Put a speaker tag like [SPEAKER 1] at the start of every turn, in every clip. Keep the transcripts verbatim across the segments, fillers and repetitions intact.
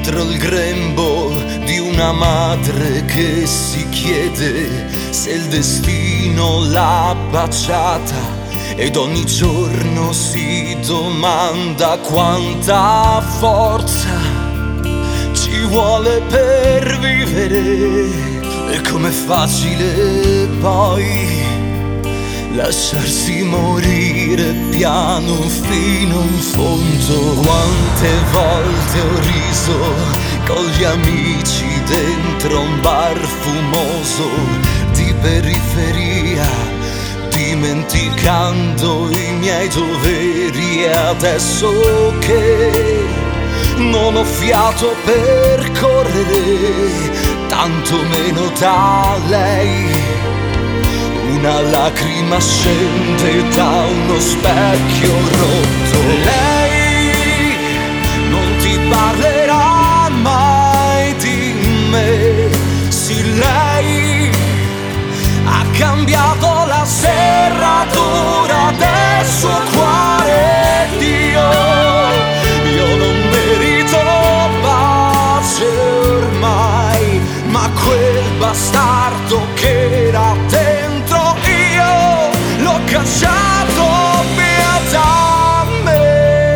[SPEAKER 1] dentro il grembo di una madre che si chiede se il destino l'ha baciata, ed ogni giorno si domanda quanta forza ci vuole per vivere. E com'è facile poi lasciarsi morire piano fino in fondo. Quante volte ho riso con gli amici dentro un bar fumoso di periferia, dimenticando i miei doveri. E adesso che non ho fiato per correre, tanto meno da lei, una lacrima scende da uno specchio rotto. Lei non ti parlerà mai di me, sì, lei ha cambiato la serratura del suo cuore. Dio, io non merito pace ormai, ma quel bastardo che era dentro io l'ho cacciato via da me.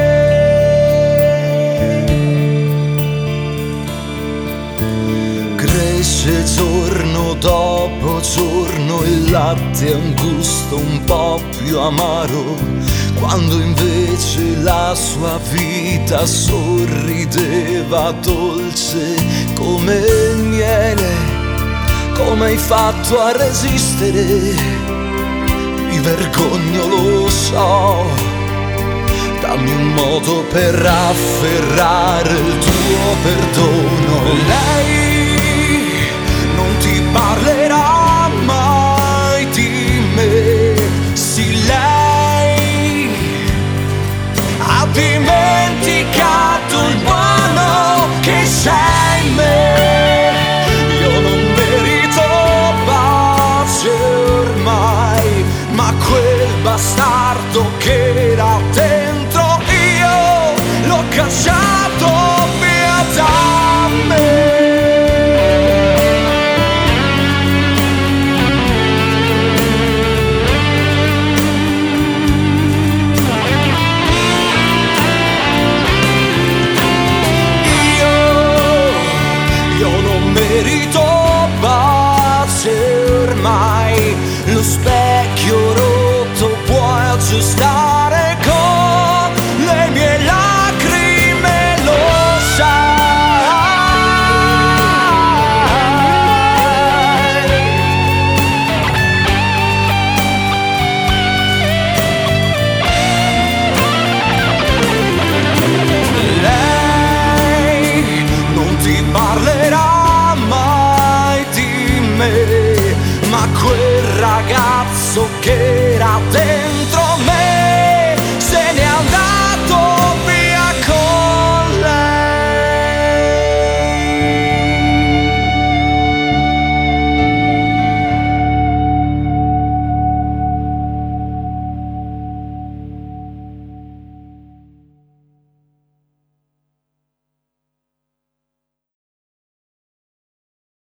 [SPEAKER 1] Cresce giorno dopo giorno, il latte ha un gusto un po' più amaro, quando invece la sua vita sorrideva dolce come il miele. Come hai fatto a resistere? Mi vergogno, lo so. Dammi un modo per afferrare il tuo perdono. Lei non ti parlerà mai di me, sì, lei ha dimenticato il buono che sei in me. Io non merito pace ormai, ma quel bastardo che era dentro io l'ho cacciato via da me. Merito pace ormai, lo specchio rotto puoi aggiustare con le mie lacrime, lo sai. Lei non ti parlerà, ma quel ragazzo che era dentro